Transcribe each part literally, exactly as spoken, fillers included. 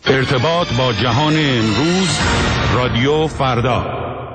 ارتباط با جهان امروز، رادیو فردا.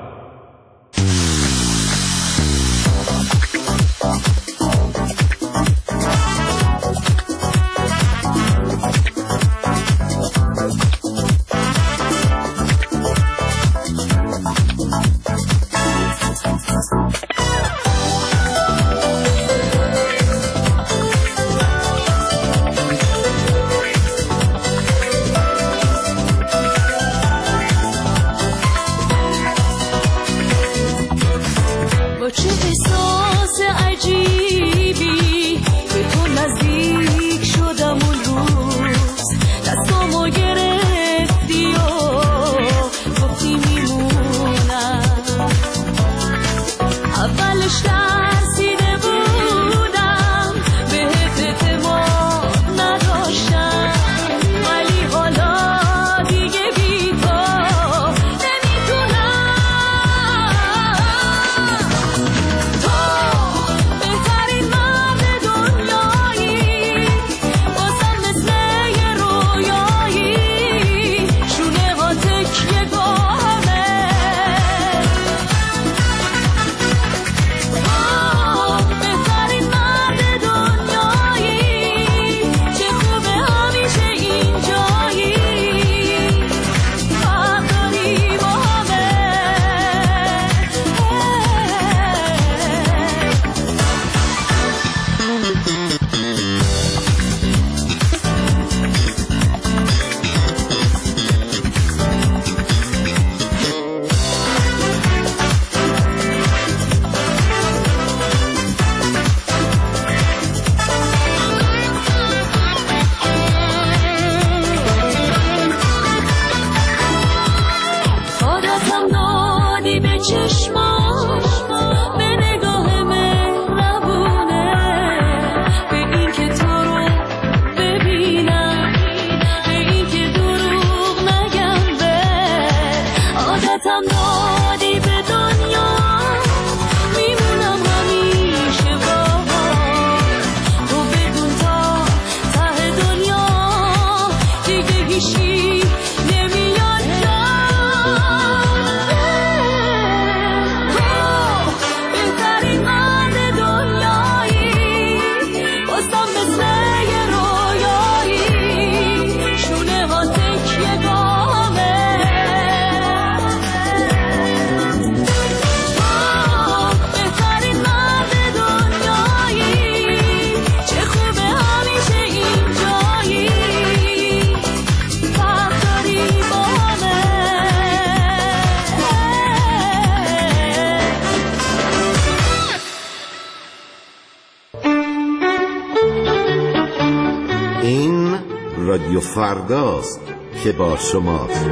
رادیو فرداست که با شماست.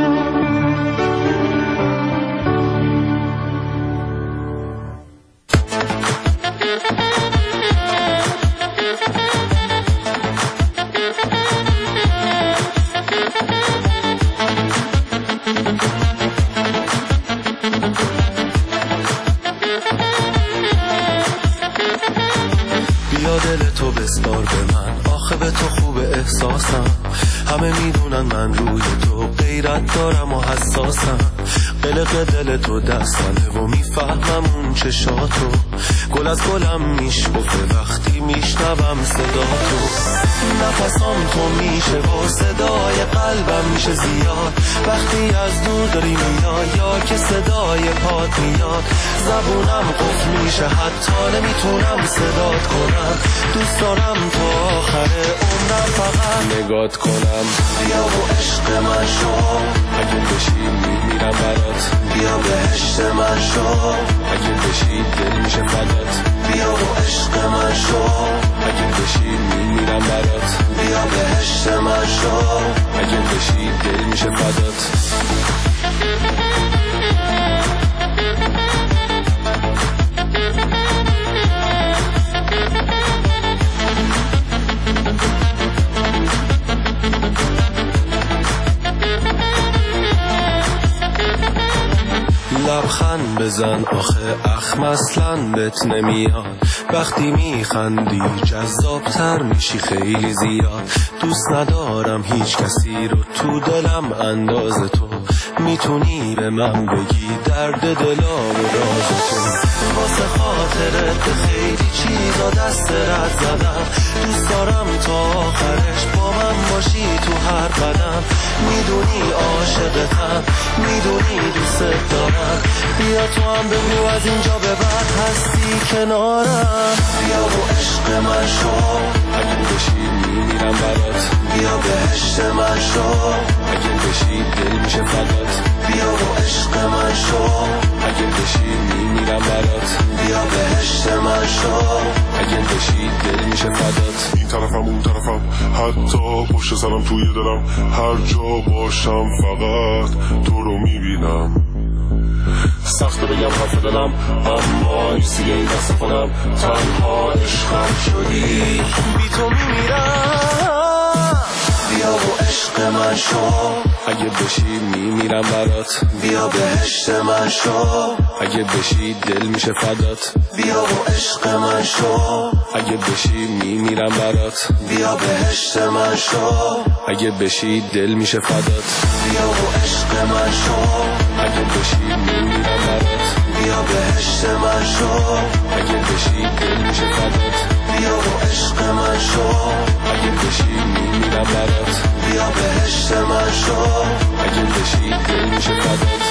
بیا دل تو بسپار به من، آخه به تو خوب احساسم. همه میدونن من روی تو غیرت دارم و حساسم. قلق دل تو دستانه و میفهمم اون چشاتو. گل از گلم میشکفه وقتی میشنوم صدا تو. نفسام تو میشه و صدای قلبم میشه زیاد وقتی از دور داری میای یا که صدای پات میاد. زبونم قفل میشه حتی نمیتونم صدات کنم. دوست دارم تو آخر عمرم فقط نگات کنم. بیا و عشق من شو، اگه بشی میمیرم برات. بیا بهشت من شو، اگه بشی دل میشه فدات. بیا و عشق من شو، اگه بشی میمیرم برات. بیا بهشت من شو، اگه بشی دل میشه فدات. لبخند لبخند بزن آخه اخم اصلا بهت نمیاد. وقتی میخندی جذابتر میشی خیلی زیاد. دوست ندارم هیچ کسی رو تو دلم انداز تو. میتونی به من بگی درد دلا و راز تو. واسه خاطرت خیلی چیزا دست رد زدم. دوست دارم تا آخرش با من باشی تو هر قدم. میدونی عاشقتم، میدونی دوست دارم. بیا تو هم بگو از اینجا به بعد هستی کنارم. بیا و عشق من شو، اگه بشی میمیرم برات. بیا بهشت من شو، اگه بشی دل میشه فدات. بیا و عشق من شو، اگه بشی میمیرم برات. بیا بهشت من شو، اگه بشی دل میشه فدات. این طرفم اون طرفم حتی پشت سرم توی دلم. هر جا باشم فقط تو رو میبینم. سخت بگم حرف دلم اما نیستی این دست کنم. تنها عشقم شدی، بی تو میمیرم. بیا و عشق من شو، اگه بشی میمیرم برات. بیا بهشت من شو، اگه بشی دل میشه فدات. بیا و عشق من شو، اگه بشی میمیرم برات. بیا بهشت من شو، اگه بشی دل میشه فدات. بیا و عشق من شو، اگه بشی میمیرم برات. بیا بهشت من شو، اگه بشی دل میشه فدات. بیا و عشق من شو، اگه بشی میمیرم برات. بیا بهشت من شو، اگه بشی دل میشه فدات.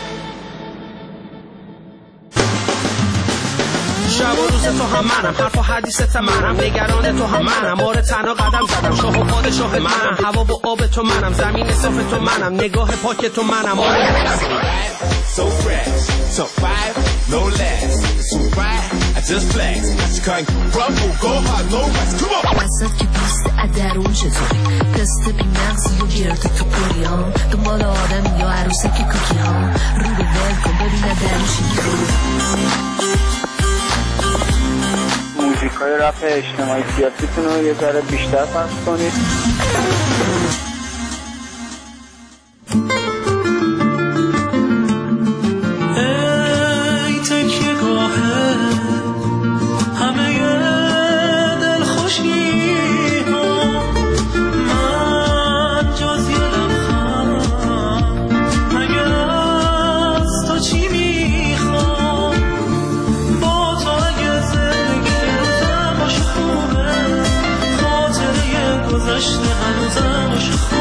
شب و روز تو هم منم، حرف و حدیثت منم. نگران تو هم منم، آره تنها قدم زدم. شاه و پادشاه منم، هوا و آب تو منم. زمین صاف تو منم، نگاه پاک تو منم. آره so fresh, so five, no less. So right, I just flex. You can't rumble, go hard, no rest. Come on. وسط که پوست ادرون چطوری پست بی مغزی و گرد تو پوری ها. دنبال آدم یا عروسک کوکی ها. رو به ول کن ببینه درش موزیکای رپ اجتماعی سیاسیتون رو یه ذره بیشتر پخش کنید. هنوزم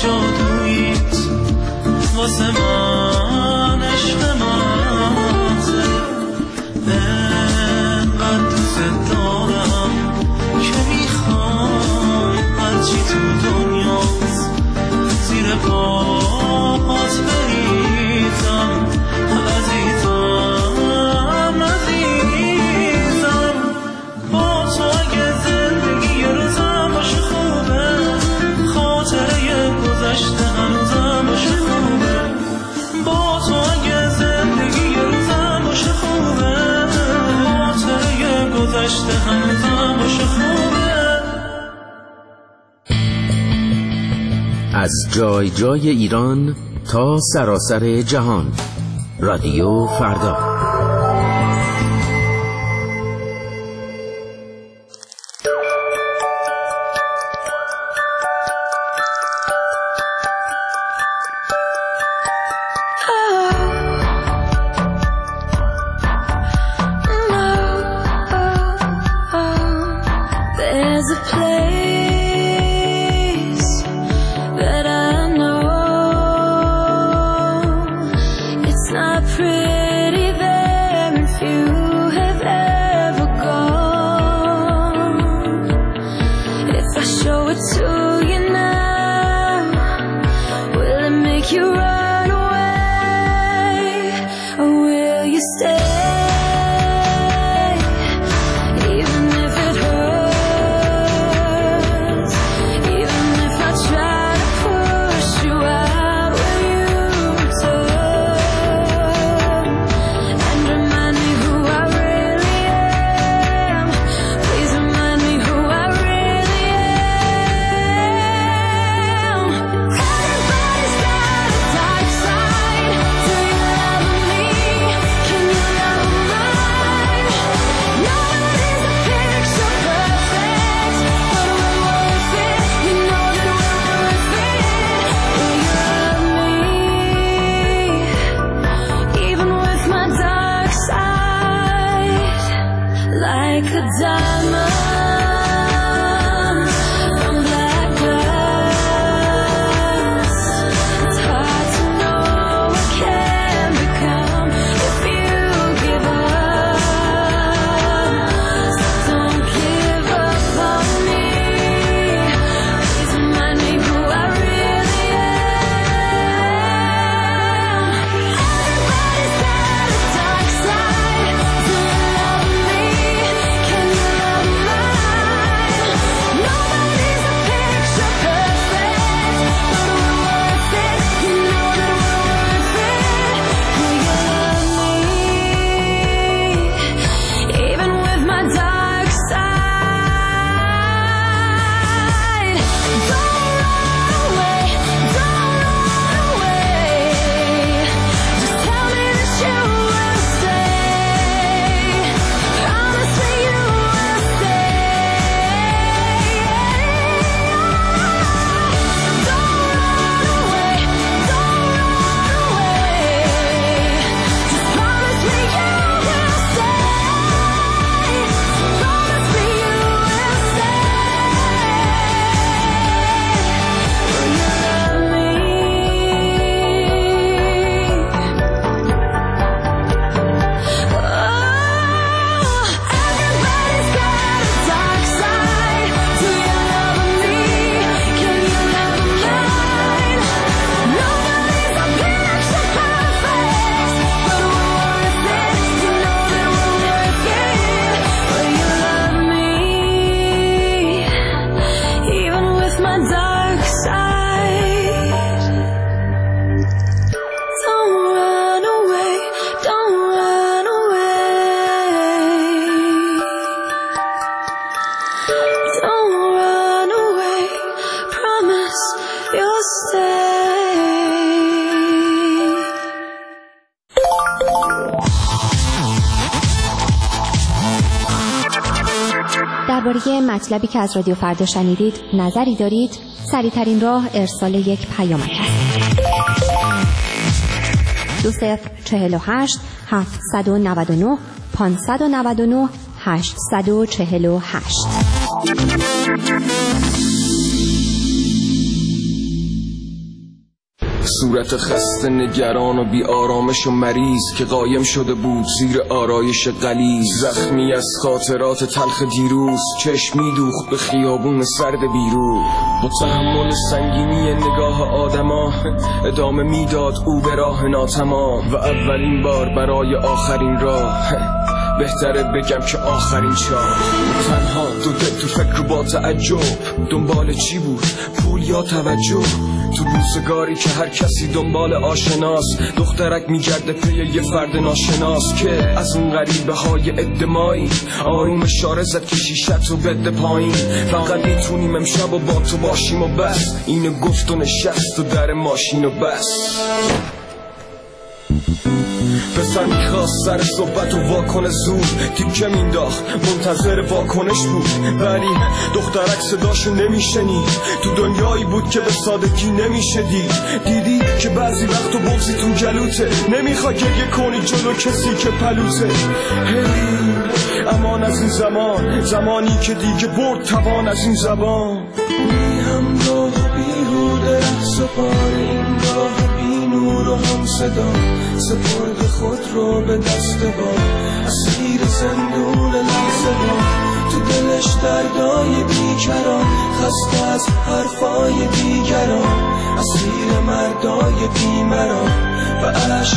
جادوییت واسه من عشق مغزه انقدر دوست دارم که میخوام هرچی تو دنیاست زیر پاهات بریزم عزیزم عزیزم با تو اگه زندگی یه روزم باشه خوبه خاطره گذشته هنوزم باشه خوبه با تو اگه زندگی یه روزم باشه خوبه خاطره گذشته هنوزم باشه خوبه. از جای جای ایران تا سراسر جهان، رادیو فردا. درباره مطلبی که از رادیو فردا شنیدید نظری دارید؟ سریع‌ترین راه ارسال یک پیامک است. دو صفر چهل و هشت هفتصد و نود و نه پانصد و نود و نه هشتصد و چهل و هشت. صورت خسته نگران و بی آرامش و مریض که قایم شده بود زیر آرایش غلیظ. زخمی از خاطرات تلخ دیروز، چشم میدوخت به خیابون سرد بیروح. با تحمل سنگینی نگاه آدما ادامه میداد او به راه ناتمام. و اولین بار برای آخرین راه، بهتره بگم که آخرین چاه. تنها دو دل تو فکر با تعجب، دنبال چی بود؟ پول یا توجه؟ تو روزگاری که هر کسی دنبال آشناس، دخترک میگرده پی یه فرد ناشناس که از اون غریبه های ادمایی آروم اشاره زد که شیشت رو بده پایین. فقط میتونیم امشب و با تو باشیم و بس. اینو گفت و نشست و در ماشین و بس. پسر میخواست سر صحبت و واکنه زود تیکه مینداخت، منتظر واکنش بود. ولی دخترک صداشو نمیشنید. تو دنیایی بود که به سادگی نمیشه دید. دیدی که بعضی وقت و بغضی تو جلوته، نمیخوای گریه کنی جلو کسی که پلوته. هی امان از این زمان، زمانی که دیگه برد توان از این زبان. بی همراه بیهوده رقص و پاره این راه، بی نور و هم صدا سپرد خود رو به دست با. اسیر زندون لحظه با، تو دلش دردای بیکران، خسته از حرفای دیگران. اسیر مردای بیمران و عشق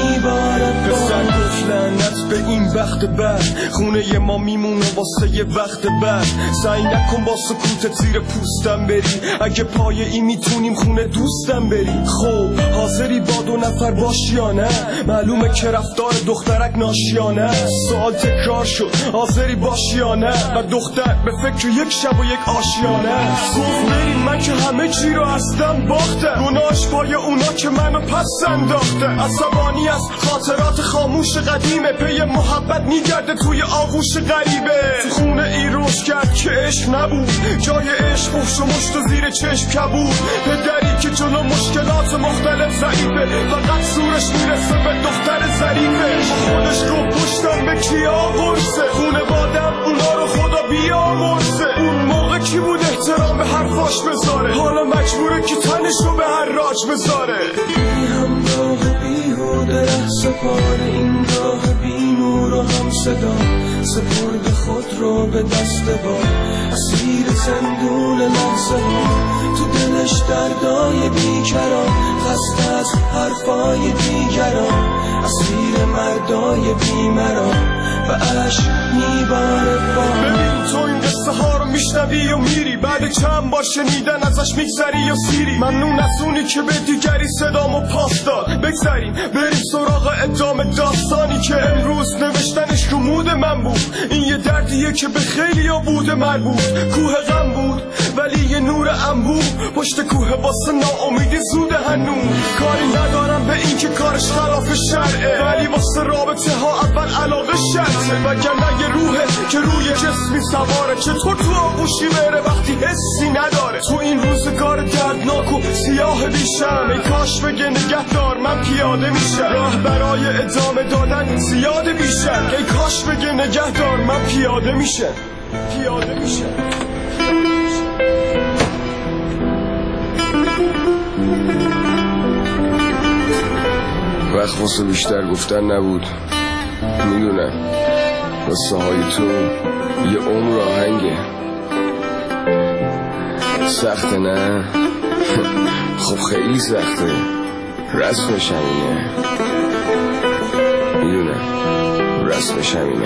میبارد با. بزن گفت لعنت به این وقت بعد، خونه ما میمونه واسه یه وقت بعد. سعی نکن با سکوتت زیر پوستم بری، اگه پای این میتونیم خونه دوستم بری. خب حاضری با دو نفر باشی یا نه؟ معلومه که رفتار دخترک ناشیانه. سوال تکرار شد حاضری باشی یا نه؟ و دختر به فکر یک شب و یک آشیانه. گفت بریم من که همه چی رو هستم باختم، گناهش پای اونا که منو پس انداخته. عصبانی از خاطرات خاموش قدیمه، پی محبت میگرده توی آغوش غریبه. تو خونه ای روش کرد که عشق نبود، جای عشق خوش و مشت و زیر چشم کبود. پدری که جلو مشکلات مختلف ضعیفه، فقط سورش میرسه به دختر ظریفه. خودش گفت پشتم به کیا قرصه، خونه بادم اونا رو خدا بیامرزه. اون موقع کی بود احترام به حرفاش بذاره، حالا مجبوره که تنش رو به هر راج بذاره. بی همراه بیهوده رقص پاره این راه، بی نور و هم صدا سپرد خود رو به دست با. اسیر زندون لحظه ها، تو دلش دردای بیکران، خسته از حرفای دیگران. اسیر مردای بیمران و عشق میباره با. ببین تو این قصه ها رو میشنوی و میری، بعد چند بار شنیدن ازش میگذری و سیری. ممنون از اونی که به دیگری صدامو پاس داد. بگذاریم بریم سراغ ادامه داستانی که امروز نوشتنش رو مود من بود. این یه دردیه که به خیلی ها بوده مربوط. کوه غم بود ولی یه نور انبوه، پشت کوه واسه ناامیدی زوده هنوز. کاری ندارم به این که کارش خلاف شرعه، ولی واسه رابطه ها اول علاقه شرطه. وگرنه یه روحه که روی جسمی سواره، چطور تو آغوشی بره وقتی حسی نداره. تو این روزگار دردناک و سیاه بیشم، ای کاش بگه نگهدار من پیاده میشم. راه برای ادامه دادن زیاد بیشم، ای کاش بگه نگهدار من پیاده میشم. پیاده میشم. وقت واسه بیشتر گفتن نبود، میدونم واسه های تو یه عمر آهنگه. سخته نه؟ خب خیلی سخته، رسمش همینه. میدونم رسمش همینه.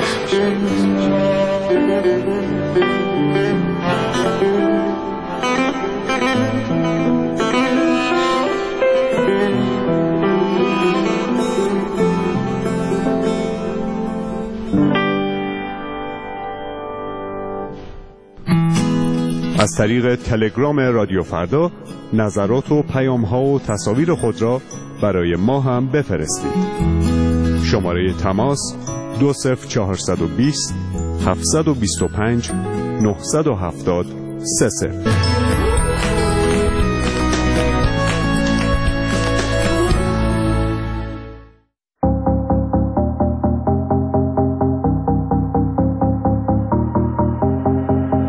از طریق تلگرام رادیو فردا نظرات و پیام‌ها و تصاویر خود را برای ما هم بفرستید. شماره تماس دو صفر چهارصد و بیست هفتصد و بیست و پنج نهصد و هفتاد سه صفر.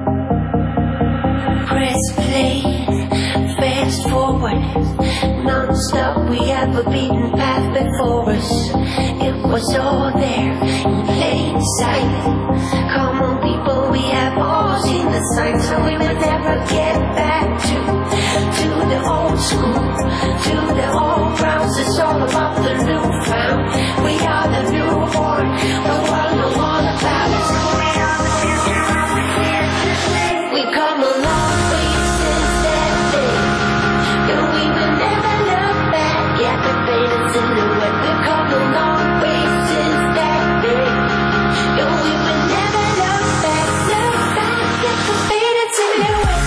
Non non-stop. We have a beaten path before us. It was all there in plain sight. Come on people, we have all seen the signs, so we will never get back to to the old school, to the old grounds. It's all about the new found. We are the newborn, the world no more about us. We are the future, we're here today. We've come a long way since that day. No, we will never look back at the faded silhouette. We've come a long way since that day. No, we will never look back, look back at the faded silhouette.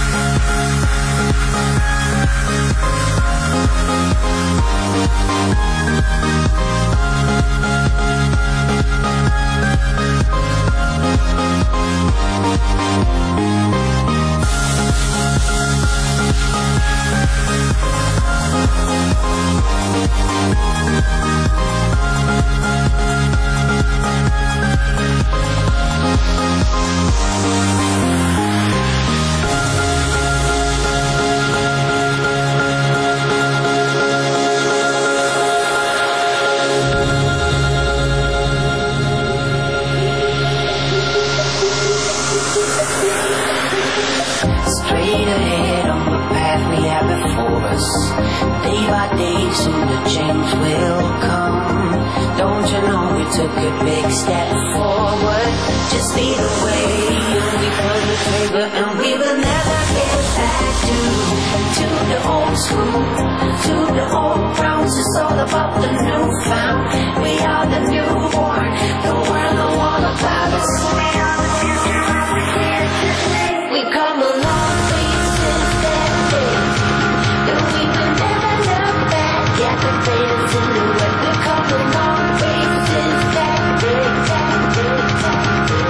Straight ahead on the path we have before us. Day by day soon the change will come. Don't you know we took a big step forward? Just lead the way and we pull the trigger, and we will never get back to to the old school, to the old grounds. It's all about the new found. We are the newborn, the world know all about us. We are the future, we're here today. We've come a long way since that day. No, we will never look back at the faded silhouette. We've come a long way since that day, that day, that day.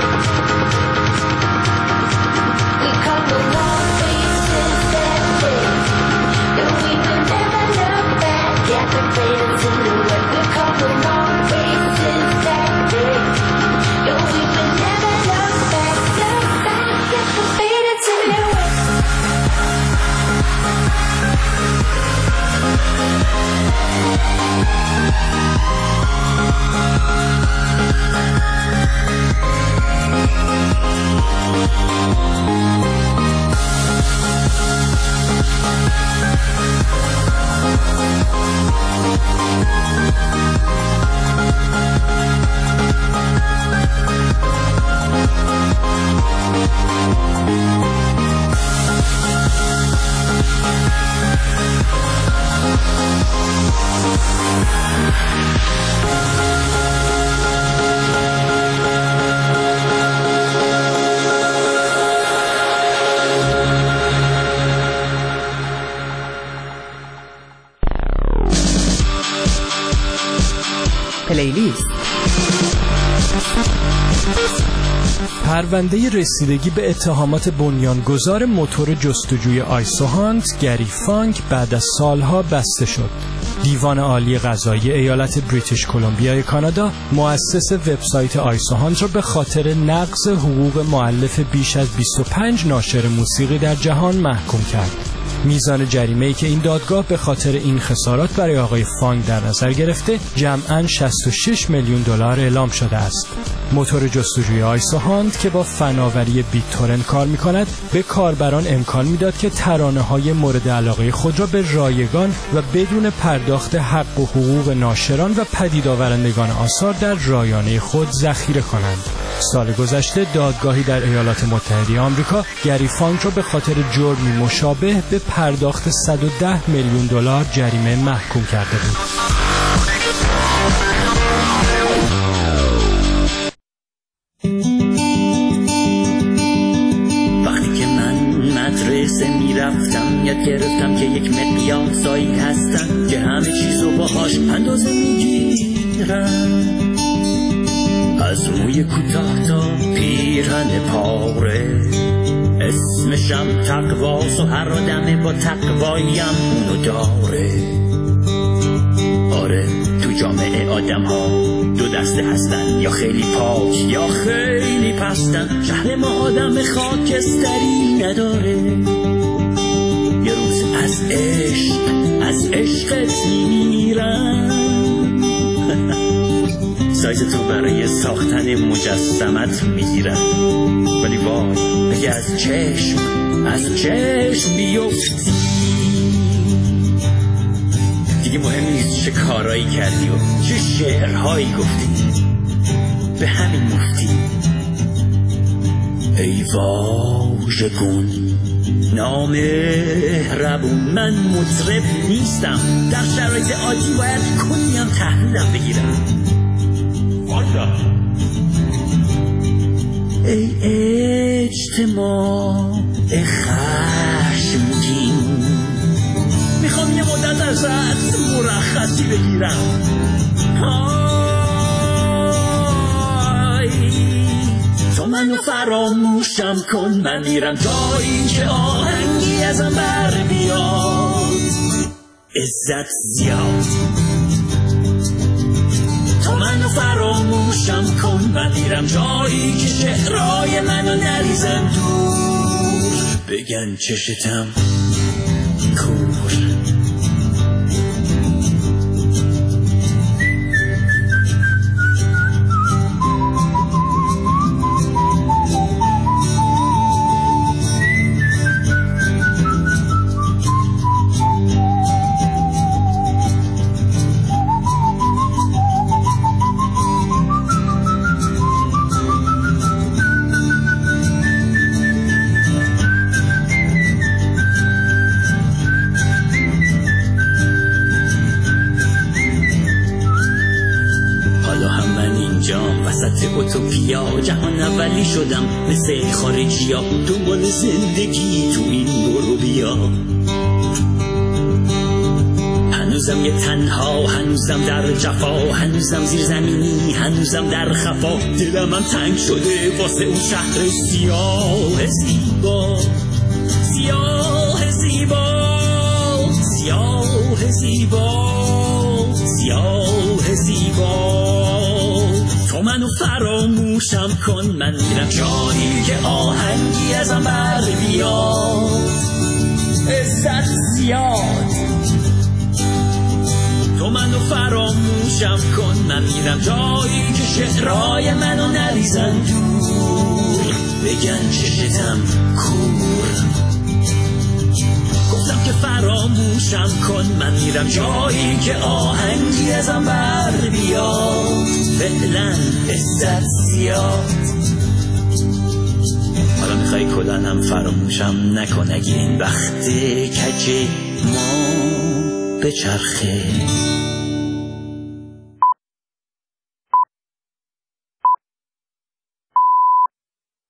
We've come a long way since that day. No, we will never look back at the faded silhouette. We've come a long way since that day. No, we will never look back, look back at the faded silhouette. پلیلیست. پرونده رسیدگی به اتهامات بنیانگذار موتور جستجوی آیسوهانت گری فانک بعد از سالها بسته شد. دیوان عالی قضایی ایالت بریتیش کلمبیای کانادا مؤسس وبسایت آیسوهانت را به خاطر نقض حقوق مؤلف بیش از بیست و پنج ناشر موسیقی در جهان محکوم کرد. میزان جریمه‌ای که این دادگاه به خاطر این خسارات برای آقای فانک در نظر گرفته جمعاً شصت و شش میلیون دلار اعلام شده است. موتور جستجوی آیسوهانت که با فناوری بیت تورنت کار می‌کند به کاربران امکان میداد که ترانه‌های مورد علاقه خود را به رایگان و بدون پرداخت حق و حقوق ناشران و پدید آورندگان آثار در رایانه خود ذخیره کنند. سال گذشته دادگاهی در ایالات متحده آمریکا گری فانک را به خاطر جرمی مشابه به پرداخت صد و ده میلیون دلار جریمه محکوم کرده بود. وقتی که من مدرسه میرفتم یاد گرفتم که یک مقیاسایی هستن که همه چیزو باهاش اندازه میگیرن، از موی کوتاه تا پیرهن پاره. اسمشم تقواست و هر آدمه با تقواییم اونو داره. آره تو جامعه آدم ها دو دسته هستن، یا خیلی پاک یا خیلی پستن. شهر ما آدم خاکستری نداره. یه روز از از عشق از عشقت میمیرم. سایز تو برای ساختن مجسمت میگیرم، ولی وای اگه از چشم از چشم بیفتی دیگه مهم نیست چه کارایی کردی و چه شعرهایی گفتی، به همین مفتی. ای واژگون نامهربون، من مطرب نیستم، در شرایط عادی باید کنیم تحلیلم بگیرم. والا ای اجتماع خشمگین، میخوام یه مدت ازت مرخصی بگیرم. آی تو منو فراموشم کن، من میرم جایی که آهنگی ازم بر بیاد. عزت زیاد تو منو فراموشم کن، من میرم جایی که شعرهای منو نریزن دور، بگن چشتم کور. اوتوپیا جهان اولی شدم مثل خارجی ها، دنبال زندگی تو این برو بیا. هنوزم یه تنها، هنوزم در جفا، هنوزم زیر زمینی، هنوزم در خفا. دلم هم تنگ شده واسه اون شهر سیاه زیبا، سیاه زیبا، سیاه زیبا، سیاه زیبا. تو منو فراموشم کن، من میرم جایی که آهنگی ازم بر بیاد. عزت زیاد تو منو فراموشم کن، من میرم جایی که شعرهای منو نریزن دور، بگن چشتم کور. گفتم که فراموشم کن، من میرم جایی که آهنگی ازم بر بیاد. فعلا عزت زیاد، حالا میخوای کلان هم فراموشم نکن، اگه این وقت کج ما به چرخه.